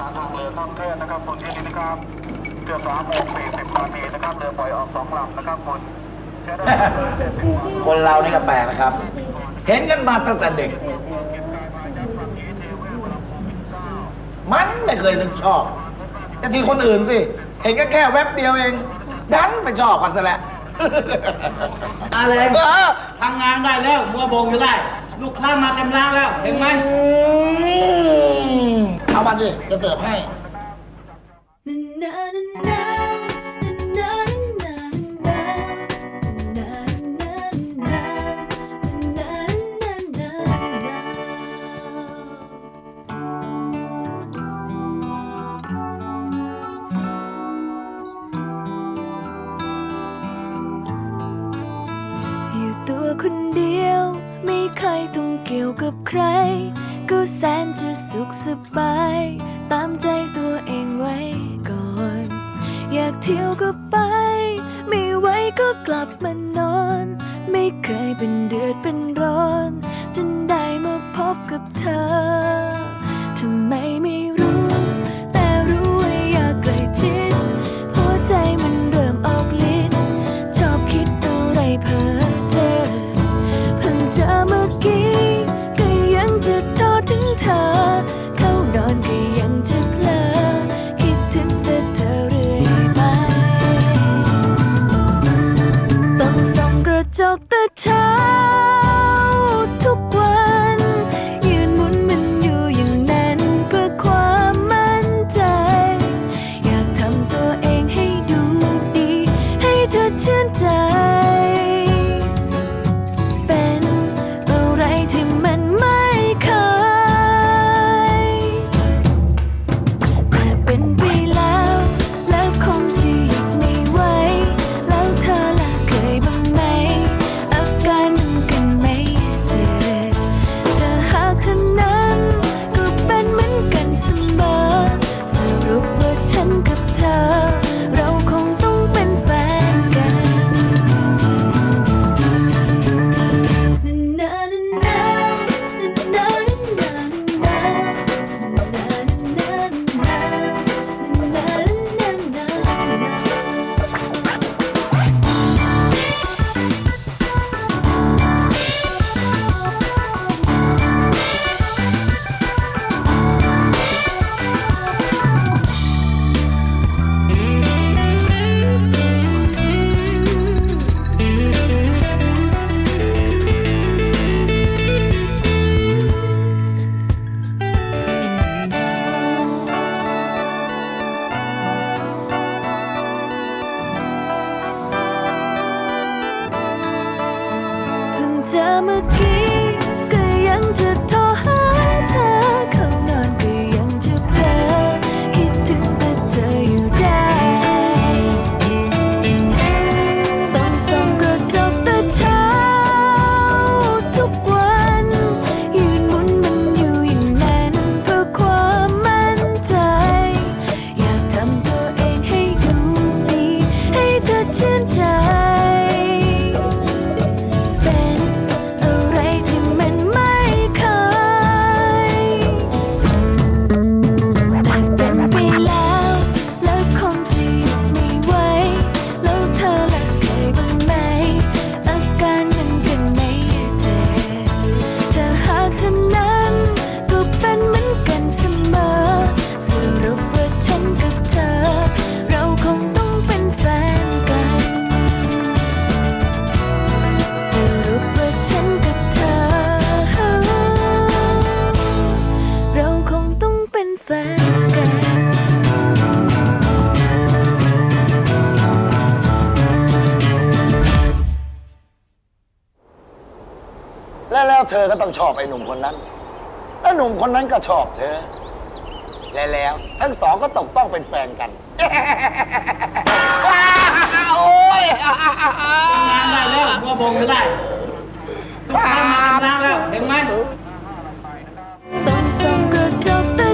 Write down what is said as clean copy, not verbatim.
สารทางเรือท่องเที่ยวนะครับคุณที่นี่นะครับเกือบ3:40 นาทีนะครับเรือปล่อยออก2 ลำนะครับคุณคนเรานี่ก็แปลกนะครับ เห็นกันมาตั้งแต่เด็ก มันไม่เคยนึกชอบแต่ที่คนอื่นสิ เห็นแค่แวบเดียวเอง ดันไปชอบกันซะแล้วอะไรทำงานได้แล้วมัวบงอยู่ได้ ลูกค้ามาเต็มร้านแล้ว เห็นไหมเอามาสิ จะเสิร์ฟให้อยู่ตัวคนเดียวไม่เคยต้องเกี่ยวกับใครก็แสนจะสุขสบายตามใจตัวเองไว้ก่อนอยากเที่ยวก็ไปไม่ไหวก็กลับมานอนไม่เคยเป็นเดือดเป็นร้อนจนได้มาพบกับเธอทำไมไม่รู้แต่รู้ว่าอยากใกล้ชิดหัวใจมันเริ่มออกฤทธิ์ชอบคิดอะไรเพ้อเจ้อเพิ่งเจอเมื่อกี้ก็ยังจะโทษถึงเธอเข้านอนก็ยังจะเพลอคิดถึงแต่เธอเรื่อยไปต้องส่องกระจกแต่เช้าทุกวันยืนหมุนมันอยู่อย่างนั้นเพื่อความมั่นใจอยากทำตัวเองให้ดูดีให้เธอชื่นใจเป็นอะไรที่มันไม่เคยแต่เป็นไปแล้วแล้วคงที่หยุดไม่ไหวแล้วเธอล่ะเคยบ้างไหมอาการมันกันไม่เจ็บถ้าหากเธอนั้นก็เป็นเหมือนกันเสมอสรุปว่าฉันกับเธอเราคงต้องเป็นแฟนกันเพิ่งเจอเมื่อกี้ก็ยังจะโทรหาเธอเข้านอนก็ยังจะเพลอคิดถึงแต่เธออยู่ได้ต้องส่องกระจกแต่เช้าทุกวันยืนหมุนมันอยู่อย่างนั้นเพื่อความมั่นใจอยากทำตัวเองให้ดูดีให้เธอชื่นใจเป็นอะไรที่มันไม่เคยแต่เป็นไปแล้วแล้วคงจะหยุดไม่ไหวแล้วเธอล่ะเคยบ้างไหมอาการมันกันไม่เจ็บถ้าหากเธอนั้นก็เป็นเหมือนกันเสมอสรุปว่าฉันกับเธอเราคงต้องเป็นแฟนกันสรุปว่าฉันกับเธอเราคงต้องเป็นแฟนกันแล้วเธอก็ต้องชอบไอ้หนุ่มคนนั้น แล้วหนุ่มคนนั้นก็ชอบเธอ แล้วทั้งสองก็ตกต้องเป็นแฟนกัน โอ้ยทำงานได้แล้วมัวบงอยู่ได้ ลูกค้ามาเต็มร้านแล้ว เห็นไหมต้องส่องกระจกแต่